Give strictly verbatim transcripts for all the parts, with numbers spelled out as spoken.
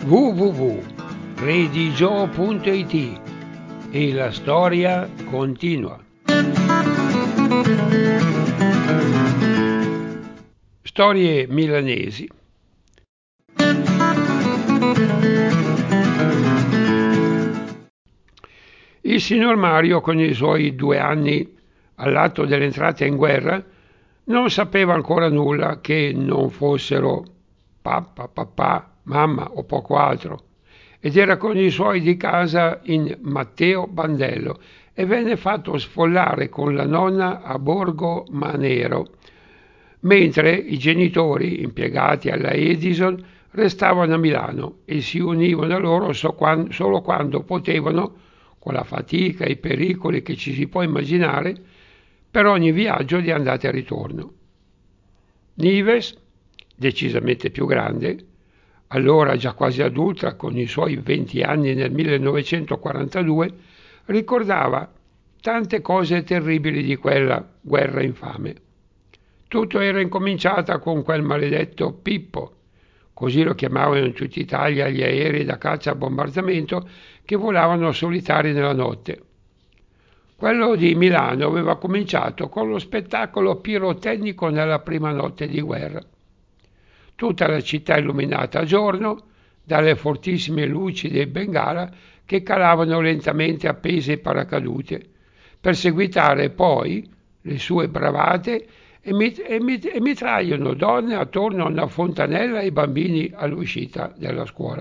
w w w punto redigio punto it e la storia continua. Storie milanesi. Il signor Mario, con i suoi due anni all'atto dell'entrata in guerra, non sapeva ancora nulla che non fossero papà, papà, mamma o poco altro, ed era con i suoi di casa in Matteo Bandello e venne fatto sfollare con la nonna a Borgo Manero, mentre i genitori, impiegati alla Edison, restavano a Milano e si univano a loro solo quando potevano, con la fatica e i pericoli che ci si può immaginare, per ogni viaggio di andata e ritorno. Nives, decisamente più grande, allora già quasi adulta, con i suoi venti anni nel millenovecentoquarantadue, ricordava tante cose terribili di quella guerra infame. Tutto era incominciata con quel maledetto Pippo, così lo chiamavano in tutta Italia gli aerei da caccia a bombardamento che volavano solitari nella notte. Quello di Milano aveva cominciato con lo spettacolo pirotecnico nella prima notte di guerra. Tutta la città illuminata a giorno dalle fortissime luci dei Bengala che calavano lentamente appese ai paracadute, per seguitare poi le sue bravate e, mit- e, mit- e mitragliano donne attorno a una fontanella e bambini all'uscita della scuola.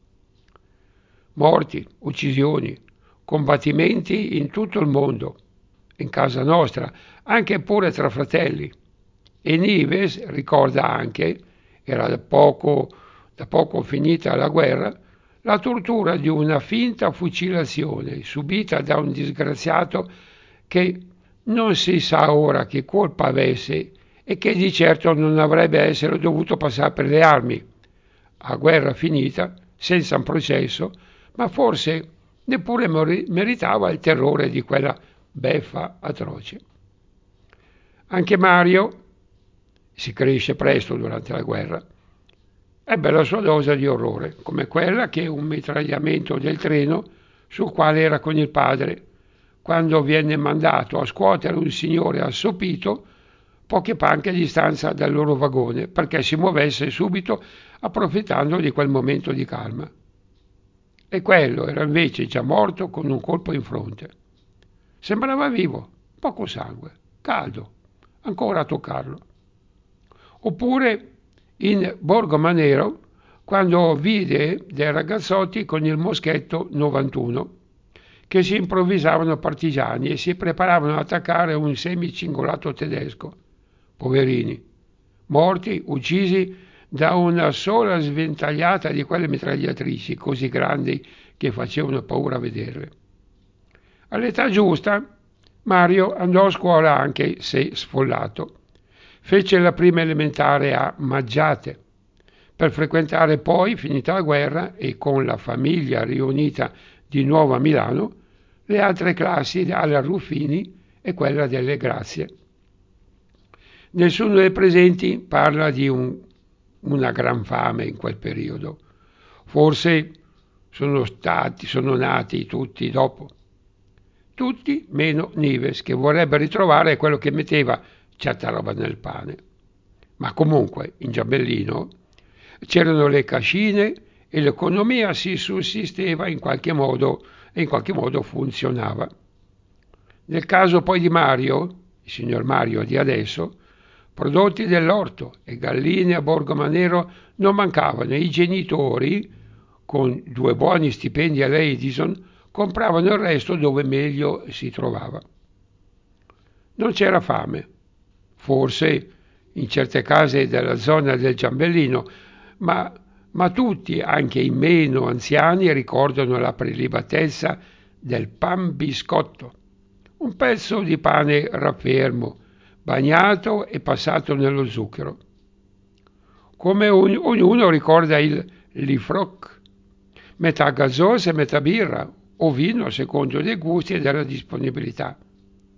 Morti, uccisioni, combattimenti in tutto il mondo, in casa nostra, anche pure tra fratelli. E Nives ricorda anche, era da poco, da poco finita la guerra, la tortura di una finta fucilazione subita da un disgraziato che non si sa ora che colpa avesse e che di certo non avrebbe essere dovuto passare per le armi, a guerra finita, senza un processo, ma forse neppure meritava il terrore di quella beffa atroce. Anche Mario, si cresce presto durante la guerra, ebbe la sua dose di orrore, come quella che un mitragliamento del treno sul quale era con il padre, quando viene mandato a scuotere un signore assopito poche panche a distanza dal loro vagone, perché si muovesse subito approfittando di quel momento di calma. E quello era invece già morto con un colpo in fronte. Sembrava vivo, poco sangue, caldo, ancora a toccarlo. Oppure in Borgo Manero, quando vide dei ragazzotti con il moschetto novantuno, che si improvvisavano partigiani e si preparavano ad attaccare un semicingolato tedesco. Poverini, morti, uccisi da una sola sventagliata di quelle mitragliatrici così grandi che facevano paura a vederle. All'età giusta, Mario andò a scuola anche se sfollato. Fece la prima elementare a Maggiate, per frequentare poi, finita la guerra e con la famiglia riunita di nuovo a Milano, le altre classi alla Ruffini e quella delle Grazie. Nessuno dei presenti parla di un, una gran fame in quel periodo. Forse sono stati, sono nati tutti dopo. Tutti meno Nives, che vorrebbe ritrovare quello che metteva certa roba nel pane. Ma comunque, in Giambellino, c'erano le cascine e l'economia si sussisteva in qualche modo e in qualche modo funzionava. Nel caso poi di Mario, il signor Mario di adesso, prodotti dell'orto e galline a Borgo Manero non mancavano e i genitori, con due buoni stipendi alla Edison, compravano il resto dove meglio si trovava. Non c'era fame, forse in certe case della zona del Giambellino, ma, ma tutti, anche i meno anziani, ricordano la prelibatezza del pan biscotto, un pezzo di pane raffermo, bagnato e passato nello zucchero. Come ogn- ognuno ricorda il lifroc, metà gasosa e metà birra, o vino a secondo dei gusti e della disponibilità.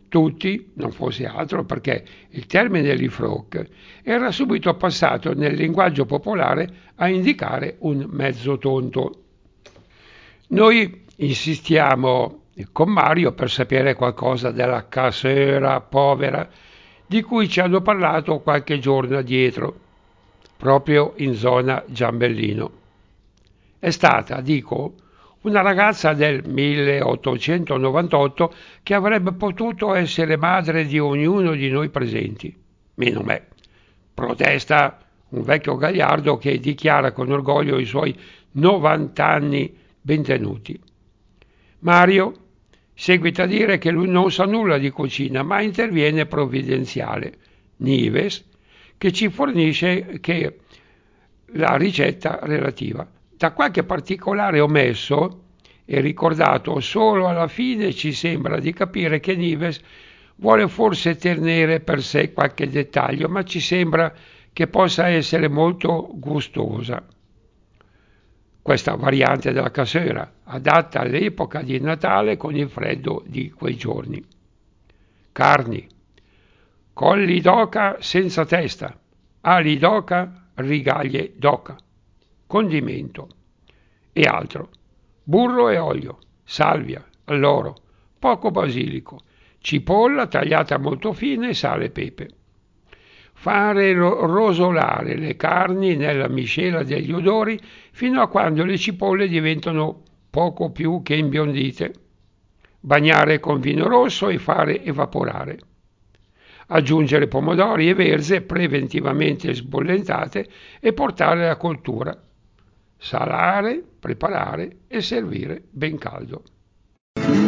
tutti, non fosse altro perché il termine rifroc era subito passato nel linguaggio popolare a indicare un mezzo tonto. Noi insistiamo con Mario per sapere qualcosa della casera povera di cui ci hanno parlato qualche giorno addietro, proprio in zona Giambellino. È stata, dico, una ragazza del milleottocentonovantotto che avrebbe potuto essere madre di ognuno di noi presenti, meno me. Protesta un vecchio gagliardo che dichiara con orgoglio i suoi novanta anni bentenuti. Mario seguita a dire che lui non sa nulla di cucina, ma interviene provvidenziale. Nives, che ci fornisce che la ricetta relativa. Da qualche particolare omesso e ricordato solo alla fine ci sembra di capire che Nives vuole forse tenere per sé qualche dettaglio, ma ci sembra che possa essere molto gustosa. Questa variante della casera, adatta all'epoca di Natale con il freddo di quei giorni. Carni, colli d'oca senza testa, ali d'oca, rigaglie d'oca, condimento e altro, burro e olio, salvia, alloro, poco basilico, cipolla tagliata molto fine, sale e pepe. Fare rosolare le carni nella miscela degli odori fino a quando le cipolle diventano poco più che imbiondite. Bagnare con vino rosso e fare evaporare. Aggiungere pomodori e verze preventivamente sbollentate e portare alla cottura. Salare, preparare e servire ben caldo.